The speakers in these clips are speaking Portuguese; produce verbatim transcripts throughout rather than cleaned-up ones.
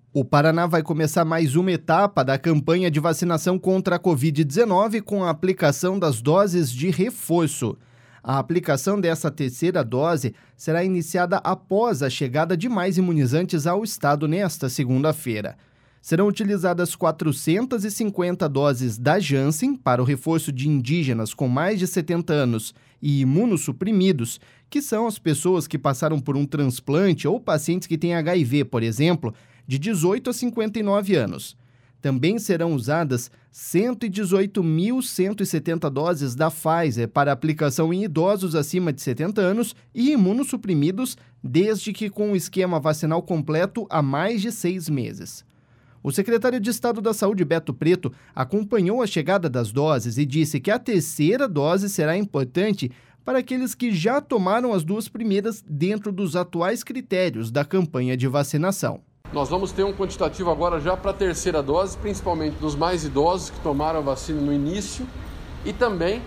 O Paraná vai começar mais uma etapa da campanha de vacinação contra a covid dezenove com a aplicação das doses de reforço. A aplicação dessa terceira dose será iniciada após a chegada de mais imunizantes ao estado nesta segunda-feira. Serão utilizadas quatrocentas e cinquenta doses da Janssen para o reforço de indígenas com mais de setenta anos e imunossuprimidos, que são as pessoas que passaram por um transplante ou pacientes que têm H I V, por exemplo, de dezoito a cinquenta e nove anos. Também serão usadas cento e dezoito mil cento e setenta doses da Pfizer para aplicação em idosos acima de setenta anos e imunossuprimidos, desde que com o esquema vacinal completo há mais de seis meses. O secretário de Estado da Saúde, Beto Preto, acompanhou a chegada das doses e disse que a terceira dose será importante para aqueles que já tomaram as duas primeiras dentro dos atuais critérios da campanha de vacinação. Nós vamos ter um quantitativo agora já para a terceira dose, principalmente dos mais idosos que tomaram a vacina no início e também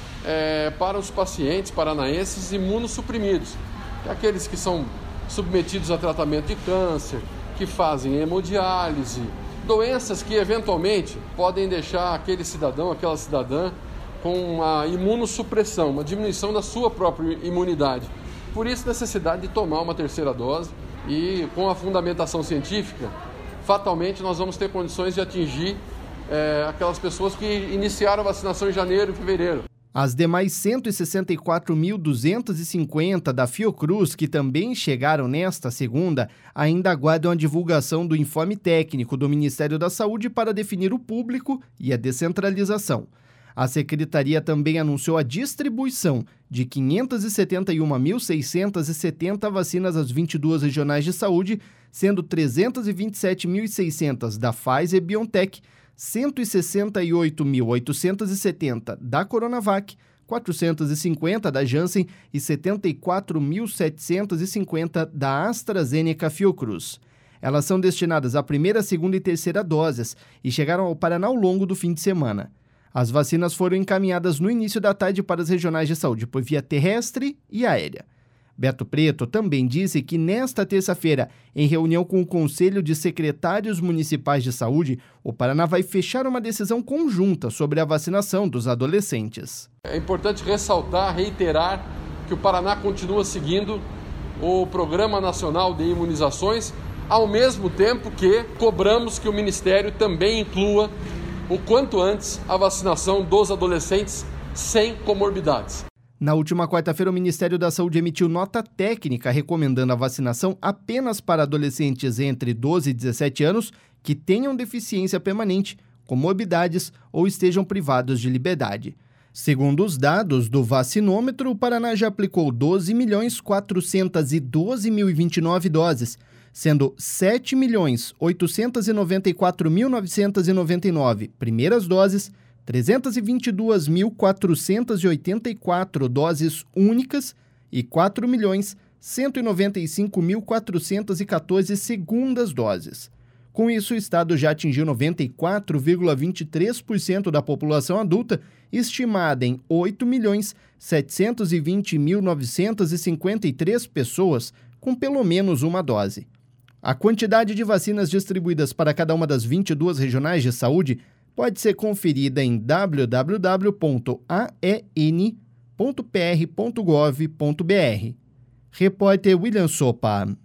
é, para os pacientes paranaenses imunossuprimidos, aqueles que são submetidos a tratamento de câncer, que fazem hemodiálise, doenças que eventualmente podem deixar aquele cidadão, aquela cidadã com uma imunossupressão, uma diminuição da sua própria imunidade. Por isso, necessidade de tomar uma terceira dose. E com a fundamentação científica, fatalmente nós vamos ter condições de atingir é, aquelas pessoas que iniciaram a vacinação em janeiro e fevereiro. As demais cento e sessenta e quatro mil duzentos e cinquenta da Fiocruz, que também chegaram nesta segunda, ainda aguardam a divulgação do informe técnico do Ministério da Saúde para definir o público e a descentralização. A Secretaria também anunciou a distribuição de quinhentas e setenta e uma mil seiscentas e setenta vacinas às vinte e duas regionais de saúde, sendo trezentas e vinte e sete mil e seiscentas da Pfizer-BioNTech, cento e sessenta e oito mil oitocentas e setenta da Coronavac, quatrocentas e cinquenta da Janssen e setenta e quatro mil setecentas e cinquenta da AstraZeneca Fiocruz. Elas são destinadas à primeira, segunda e terceira doses e chegaram ao Paraná ao longo do fim de semana. As vacinas foram encaminhadas no início da tarde para as regionais de saúde por via terrestre e aérea. Beto Preto também disse que nesta terça-feira, em reunião com o Conselho de Secretários Municipais de Saúde, o Paraná vai fechar uma decisão conjunta sobre a vacinação dos adolescentes. É importante ressaltar, reiterar que o Paraná continua seguindo o Programa Nacional de Imunizações, ao mesmo tempo que cobramos que o Ministério também inclua o quanto antes a vacinação dos adolescentes sem comorbidades. Na última quarta-feira, o Ministério da Saúde emitiu nota técnica recomendando a vacinação apenas para adolescentes entre doze e dezessete anos que tenham deficiência permanente, comorbidades ou estejam privados de liberdade. Segundo os dados do vacinômetro, o Paraná já aplicou doze milhões quatrocentos e doze mil e vinte e nove doses, sendo sete milhões oitocentos e noventa e quatro mil novecentos e noventa e nove primeiras doses, trezentos e vinte e dois mil quatrocentos e oitenta e quatro doses únicas e quatro milhões cento e noventa e cinco mil quatrocentos e quatorze segundas doses. Com isso, o estado já atingiu noventa e quatro vírgula vinte e três por cento da população adulta, estimada em oito milhões setecentos e vinte mil novecentos e cinquenta e três pessoas com pelo menos uma dose. A quantidade de vacinas distribuídas para cada uma das vinte e duas regionais de saúde pode ser conferida em w w w ponto a e n ponto p r ponto gov ponto b r. Repórter William Sopa.